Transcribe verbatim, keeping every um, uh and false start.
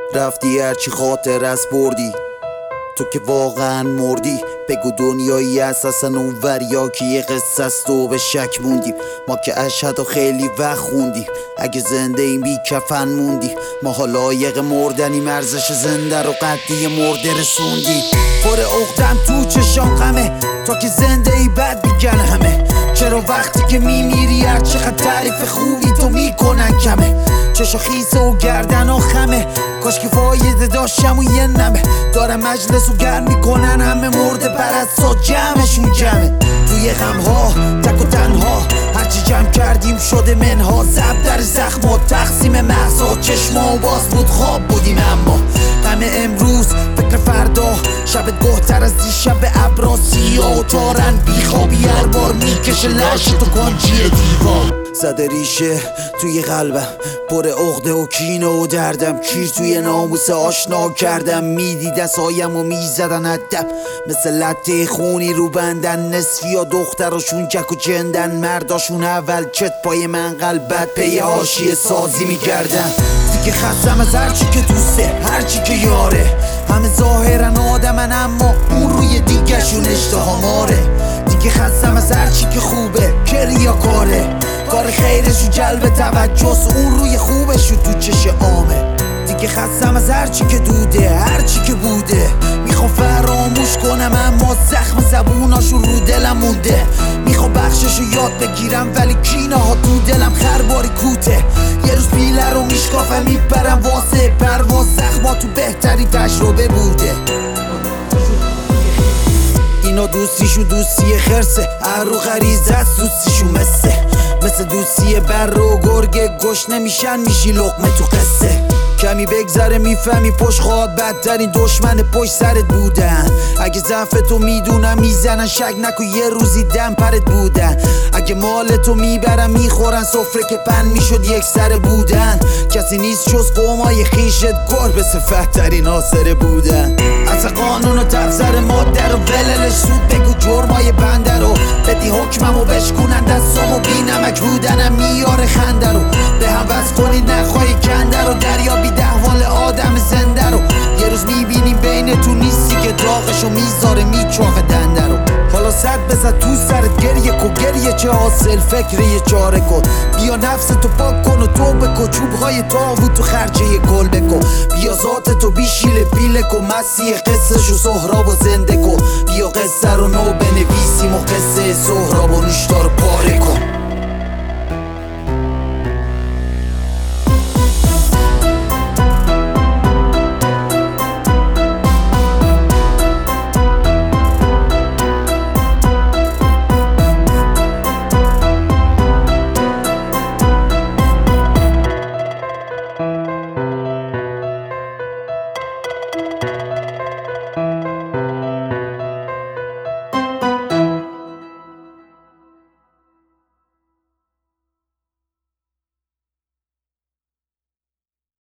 رفتی هرچی خاطر از بردی، تو که واقعا مردی. بگو دنیایی اساسا اونور یا که یه قصه است و به شک موندیم. ما که اشهد و خیلی وقت خوندیم، اگه زنده این بی کفن موندی. ما حالا لایق مردنیم، ارزش زنده رو قدی مرده رسوندی. پر عقدم تو چشام غمه، تا که زنده ای بد میگن همه. چرا وقتی که میمیری هر چقدر تعریف خوبی تو میکنن کمه. چشا خیسه و گردن و خمه، کاش که فایده داشتم و یه نمه. دارم مجلس و گرم میکنن همه، مرده پرستا جمعشون جمعه. توی غمها تک و تنها هرچی جمع کردیم شده منها. زب در زخم و تقسیم مغزا، چشما و باز بود خواب بودیم. اما غم امروز فکر فردا، شب گهتر از دیشب ابرا. سیاه و تارن بیخوابی هر بار میکشه لش تو کنجی دیوار. زده ریشه توی قلبم، پر عقده و کینه و دردم. کیر توی ناموس آشنا کردم، میدی دستایم و میزدن ادب. مثل لطه خونی رو بندن، نصفی یا دختراشون جک و جندن. مرداشون اول چت پای من قلبت پی حاشیه سازی میگردن. دیگه خستم از هرچی که دوسته، هرچی که یاره. همه ظاهرن آدمن اما اون روی دیگهشون اشتها ماره. دیگه خستم از هرچی که خوبه، کریا کاره. کار خیرشو جلب توجهست، اون روی خوبشو تو چش عامه. دیگه خستم از هرچی که دوده، هرچی که بوده. میخوام فراموش کنم اما زخم زبوناشو رو دلم مونده. میخوام بخششو یاد بگیرم ولی کینه ها تو دلم خرباری کوته. یه روز پیله رو میشکافم میپرم واسه پرواز، زخما تو بهتری تجربه بوده. اینا دوستیشون دوستی خرسه، ارو غریزه است دوستیشون مثل مثل دوستی بر و گرگ گوش نمیشن میشی لقمه تو قصه. کمی بگذره میفهمی پشت خواد بدترین دشمن پشت سرت بودن. اگه ضعف تو میدونم میزنن، شک نکن یه روزی دم پرت بودن. اگه مال تو میبرن میخورن، سفره که پن میشد یک سر بودن. کسی نیست جز قومای خیشت گربه صفت ترین آسره بودن. اصلا قانون و تفسر ماده رو وللش سود بگو جرمای بنده رو. بدی حکممو بشکنن دستامو بی نمک بودنم میاره خنده رو. به هم بس کنی نخواهی کنده رو، دریابی احوال آدم زنده رو. یه روز میبینی بین تو نیستی که داغشو میذاره میچاقه دنده رو. حالا صد بزد تو سرت گریه کن، گریه چه حاصل فکر یه چاره کن. بیا نفس تو پاک کن و توبه کن، چوبهای تاوت تو خرچه یه گل بکن. بیا ذات تو بیشیله پیله کن، مسیح قصهشو سهراب و زنده کن. بیا قصه رو نو بنویسیم و قصه سهراب و نوشتار پاره کن.